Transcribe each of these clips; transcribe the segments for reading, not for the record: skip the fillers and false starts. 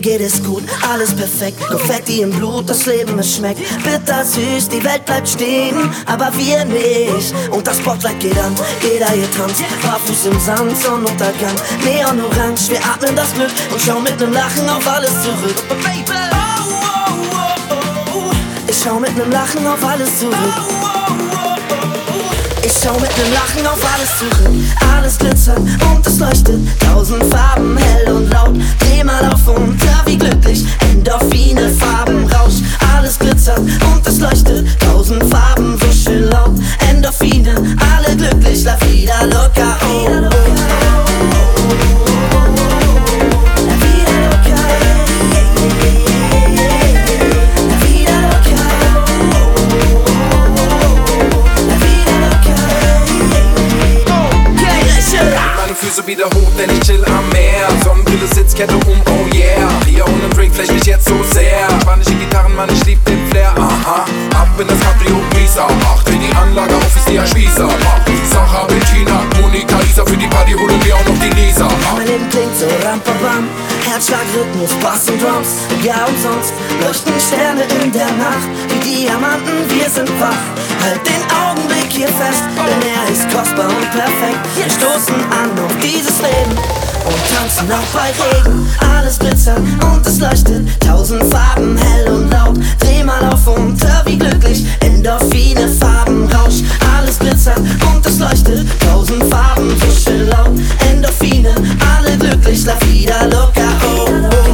geht es gut, alles perfekt. Konfetti im Blut, das Leben es schmeckt bitter süß, die Welt bleibt stehen, aber wir nicht. Und das Spotlight geht an, jeder hier tanzt, barfuß im Sand, Sonnenuntergang, Neon orange, wir atmen das Glück und schauen mit nem Lachen auf alles zurück. Ich schau mit nem Lachen auf alles zurück. Ich schau mit nem Lachen auf alles zurück. Alles glitzert und es leuchtet, 1000 Farben, hell und laut. Dreh mal auf und hör wie glücklich, Endorphine, Farbenrausch. Alles glitzert und es leuchtet, 1000 Farben, so schön laut. Endorphine, alle glücklich, la vida loca, oh, oh, la vida loca, la vida loca, la vida loca. Meine Füße wieder hoch, denn ich chill am Meer. Sonnenbrille, Sitzkette oh yeah. Hier ohne Drink, vielleicht nicht jetzt so sehr. Spanische Gitarren, Mann, ich lieb den Flair, aha. Ab in das Cabrio Visa, mach dreh die Anlage auf, ist die ein Spießer. Mach Sacha, Bettina, Monika, Isa, für die Party holen wir auch noch die Lisa. Mein Leben klingt so rampabam, Herzschlag, Rhythmus, Bass und Drums. Ja, umsonst leuchten Sterne in der Nacht wie Diamanten, wir sind wach. Halt den Augenblick hier fest, denn er ist kostbar und perfekt. Wir stoßen an auf dieses Leben und tanzen auch bei Regen. Alles glitzert und es leuchtet, 1000 Farben, hell und laut. Dreh mal auf und hör wie glücklich, Endorphine, Farbenrausch. Alles glitzert und es leuchtet, 1000 Farben, so schön laut. Endorphine, alle glücklich, la vida loca, oh, oh, oh.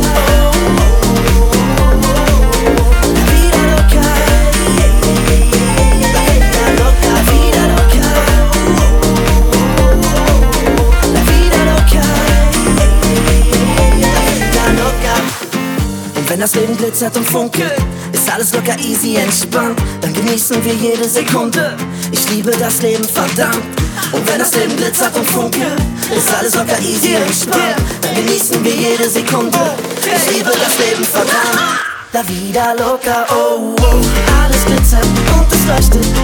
Wenn das Leben glitzert und funkelt, ist alles locker easy entspannt. Dann genießen wir jede Sekunde. Ich liebe das Leben, verdammt. Und wenn das Leben glitzert und funkelt, ist alles locker easy entspannt. Dann genießen wir jede Sekunde. Ich liebe das Leben, verdammt. La vida loca, oh, oh. Alles glitzert und es leuchtet,